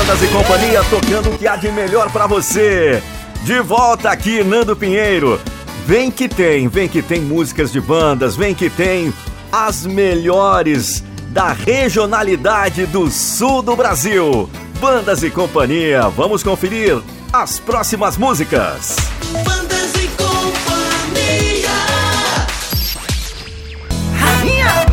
Bandas e Companhia, tocando o que há de melhor pra você. De volta aqui, Nando Pinheiro. Vem que tem músicas de bandas, vem que tem as melhores da regionalidade do sul do Brasil. Bandas e Companhia, vamos conferir as próximas músicas. Bandas e Companhia. Rainha.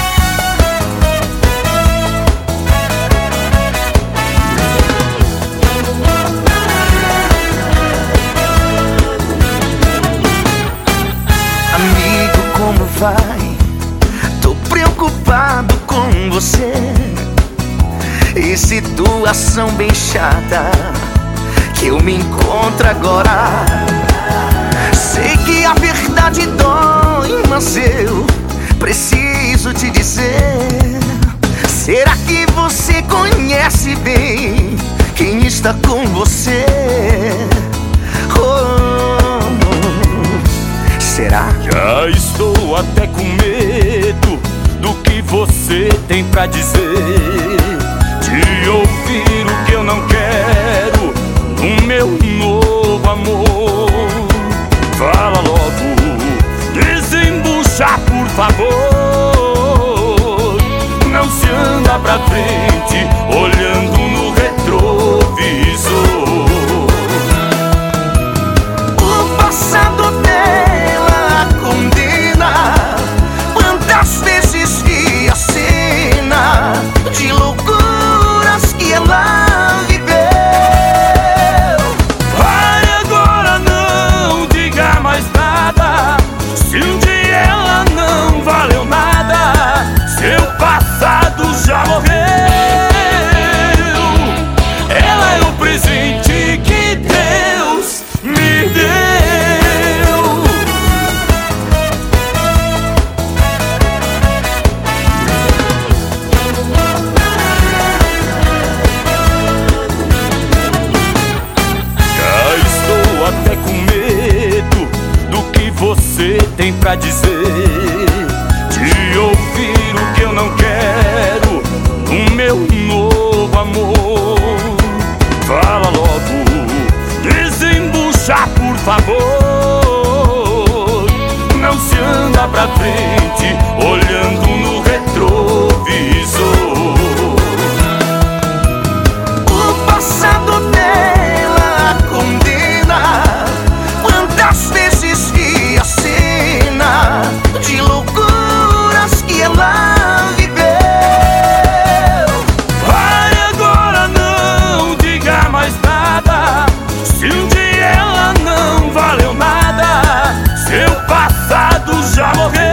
Amigo, como vai? Tô preocupado com você. E situação bem chata que eu me encontro agora. Sei que a verdade dói, mas eu preciso te dizer. Será que você conhece bem quem está com você? Será? Já estou até com medo do que você tem pra dizer, de ouvir o que eu não quero no meu novo amor. Fala logo, desembucha por favor. Não se anda pra frente olhando no retrovisor. O passado dela condena. Quantas vezes vi a cena de loucuras que ela viveu. Vai agora, não diga mais nada. Se um dia ela não valeu nada, seu passado já morreu. Ela é o presente que Deus me deu. Já estou até com medo do que você tem pra dizer, de ouvir o que eu não quero no meu novo amor. Fala logo, desembucha por favor. Não se anda pra frente olhando no retrovisor. O passado dela condena. Quantas vezes vi a cena de loucuras que ela viveu. Vai agora, não diga mais nada. Se um dia ela não valeu nada, seu passado já morreu.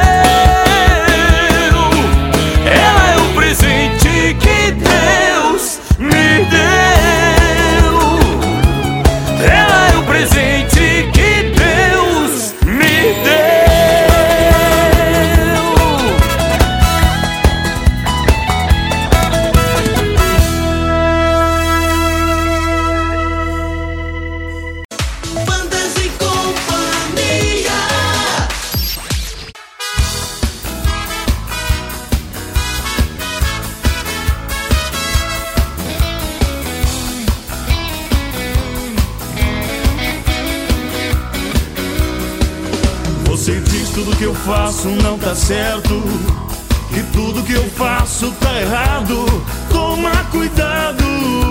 Ela é o presente que Deus me deu. Ela é o presente que Deus me deu. Bandas e Companhia. Você diz tudo que eu faço não tá certo, que tudo que eu faço tá errado. Toma cuidado,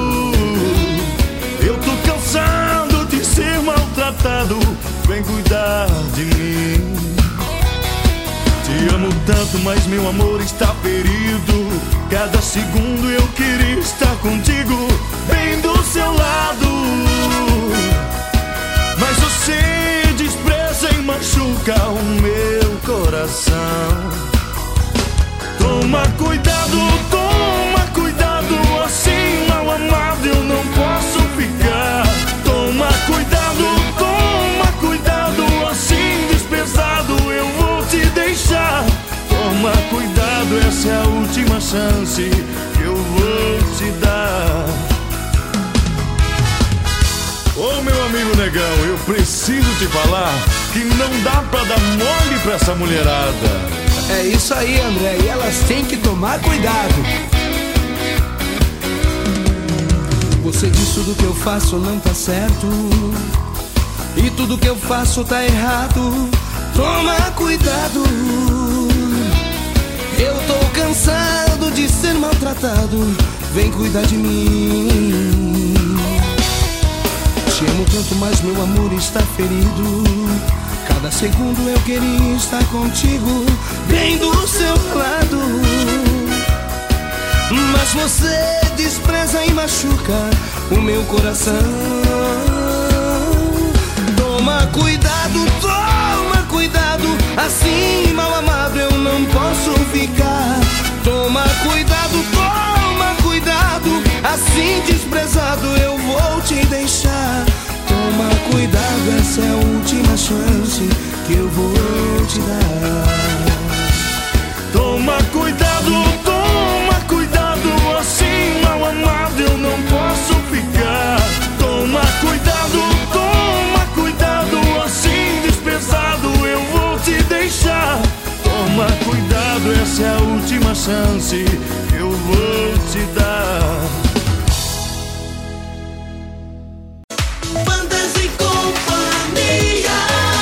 eu tô cansado de ser maltratado. Vem cuidar de mim. Te amo tanto, mas meu amor está ferido. Cada segundo eu queria estar contigo, bem do seu lado. Mas você despreza e machuca o meu coração. Toma cuidado, assim mal amado eu não posso ficar. Toma cuidado, assim desprezado eu vou te deixar. Toma cuidado, essa é a última chance que eu vou te dar. Ô meu amigo negão, eu preciso te falar que não dá pra dar mole pra essa mulherada. É isso aí, André, e elas têm que tomar cuidado. sei que tudo que eu faço não tá certo e tudo que eu faço tá errado. Toma cuidado. Eu tô cansado de ser maltratado. Vem cuidar de mim. Te amo tanto, mas meu amor está ferido. Cada segundo eu queria estar contigo, bem do seu lado. Mas você despreza e machuca o meu coração. Toma cuidado, assim mal amado eu não posso ficar. Toma cuidado, assim desprezado eu vou te deixar. Toma cuidado, essa é a última chance que eu vou te dar. Toma cuidado, assim mal amado eu não posso ficar. Toma cuidado, assim desprezado eu vou te deixar. Toma cuidado, essa é a última chance que eu vou te dar. Bandas e Companhia.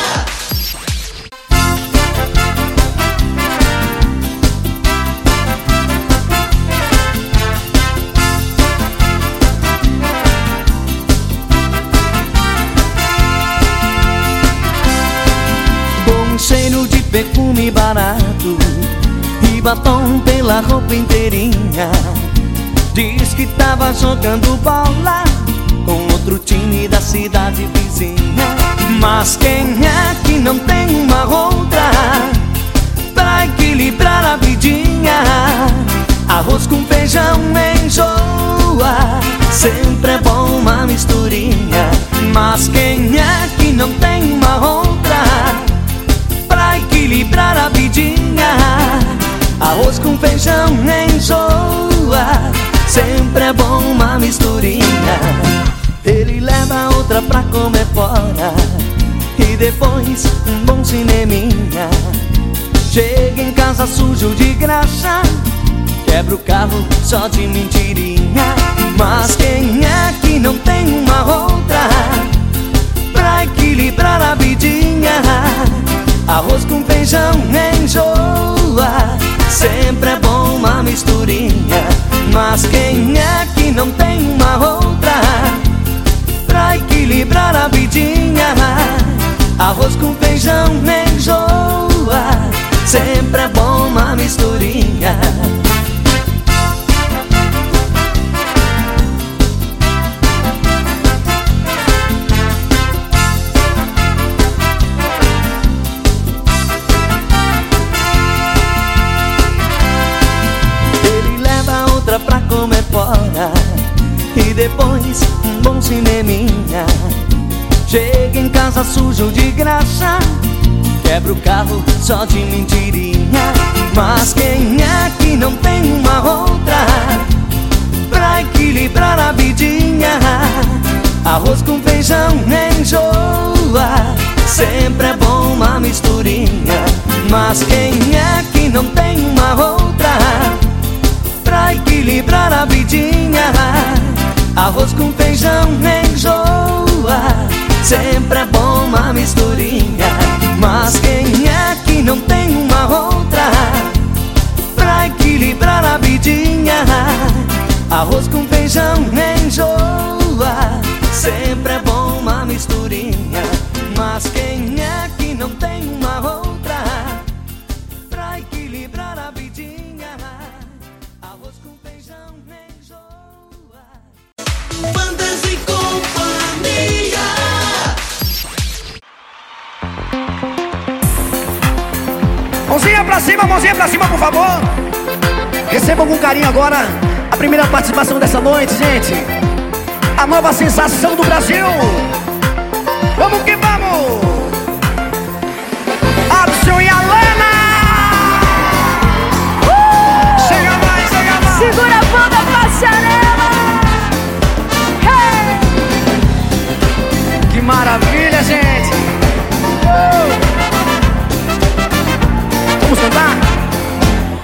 Com cheiro de perfume barato e batom pela roupa inteirinha. Diz que tava jogando bola com outro time da cidade vizinha. Mas quem é que não tem uma outra pra equilibrar a vidinha? Arroz com feijão enjoa, sempre é bom uma misturinha. Mas quem é que não tem uma outra pra equilibrar a vidinha? Arroz com feijão enjoa, sempre é bom uma misturinha. Ele leva outra pra comer fora e depois um bom cineminha. Chega em casa sujo de graxa, quebra o carro só de mentirinha. Mas quem é que não tem uma outra pra equilibrar a vidinha? Arroz com feijão enjoa, sempre é bom uma misturinha. Mas quem é que não tem uma outra pra equilibrar a vidinha? Arroz com feijão enjoa, sempre é bom uma misturinha. Pra comer fora e depois um bom cineminha. Chega em casa sujo de graxa, quebra o carro só de mentirinha. Mas quem é que não tem uma outra pra equilibrar a vidinha? Arroz com feijão enjoa, sempre é bom uma misturinha. Mas quem é que não tem uma outra pra equilibrar a vidinha? Arroz com feijão enjoa, sempre é bom uma misturinha. Mas quem é que não tem uma outra pra equilibrar a vidinha? Arroz com feijão enjoa, sempre é bom uma misturinha. Mas quem é que não tem uma outra pra equilibrar a vidinha? Arroz com feijão enjoa. Bandas e Companhia. Mãozinha pra cima, por favor. Recebam com carinho agora a primeira participação dessa noite, gente. A nova sensação do Brasil. Vamos que vamos! Adson e Alana! Chega mais, chega mais! Segura a banda passarela! Hey! Que maravilha, gente! Vamos cantar?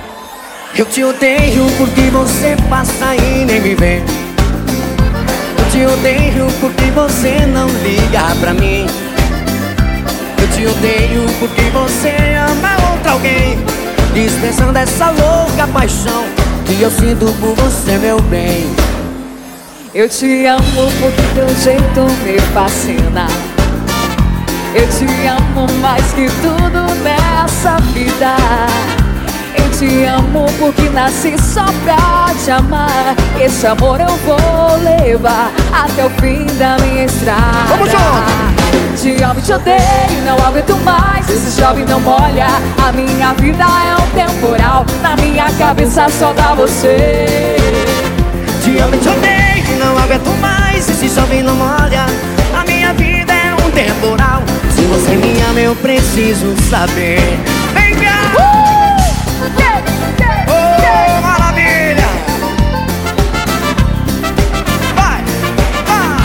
Eu te odeio porque você passa e nem me vê. Eu te odeio porque você não liga pra mim. Eu te odeio porque você ama outra alguém, dispensando essa louca paixão que eu sinto por você, meu bem. Eu te amo porque teu jeito me fascina. Eu te amo mais que tudo nessa vida. Eu te amo porque nasci só pra te amar. Esse amor eu vou levar até o fim da minha estrada. Vamos junto! Te amo e te odeio, não aguento mais. Esse jovem não molha. A minha vida é um temporal. Na minha cabeça só dá você. Te amo e te odeio, não aguento mais. Esse jovem não molha. A minha vida é um temporal. Se você me ama eu preciso saber. Vem cá! Oh, maravilha! Vai, vai!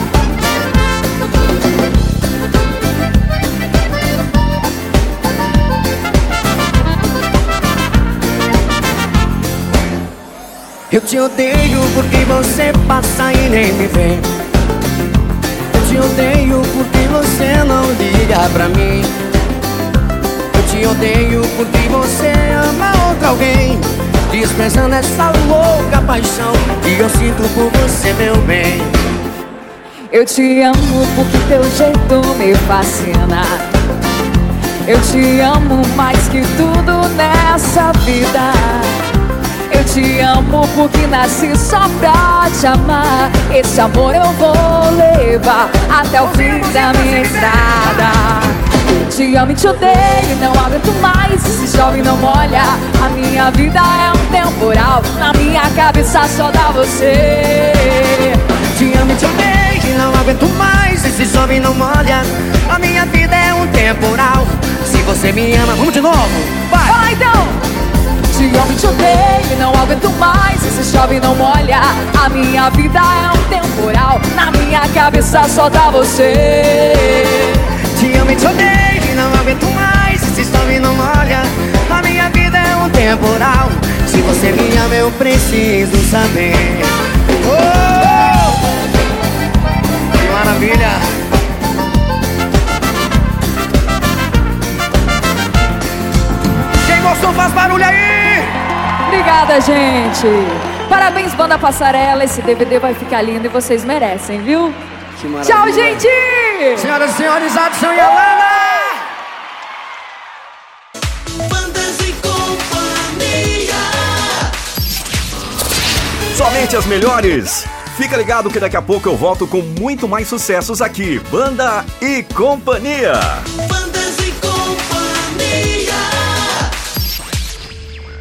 Eu te odeio porque você passa e nem me vê. Eu te odeio porque você não liga pra mim. Eu te odeio porque você ama outra alguém, dispensando essa louca paixão que eu sinto por você, meu bem. Eu te amo porque teu jeito me fascina. Eu te amo mais que tudo nessa vida. Eu te amo porque nasci só pra te amar. Esse amor eu vou levar até o fim da minha estrada. Te amo e te odeio, não aguento mais. Esse jovem não molha. A minha vida é um temporal. Na minha cabeça só dá você. Te amo e te odeio, não aguento mais. Esse jovem não molha. A minha vida é um temporal. Se você me ama, vamos de novo. Vai! Vai então! Te amo e te odeio, não aguento mais. Esse jovem não molha. A minha vida é um temporal. Na minha cabeça só dá você. Te amo e te odeio, não aguento mais. Esse jovem não molha. A minha vida é um temporal. Se você me ama eu preciso saber. Oh! Que maravilha! Quem gostou faz barulho aí! Obrigada, gente. Parabéns, Banda Passarela. Esse DVD vai ficar lindo e vocês merecem, viu? Que maravilha. Tchau, gente! Senhoras e senhores, Adson e Alana! Bandas e Companhia. Somente as melhores. Fica ligado que daqui a pouco eu volto com muito mais sucessos aqui. Banda e Companhia. Bandas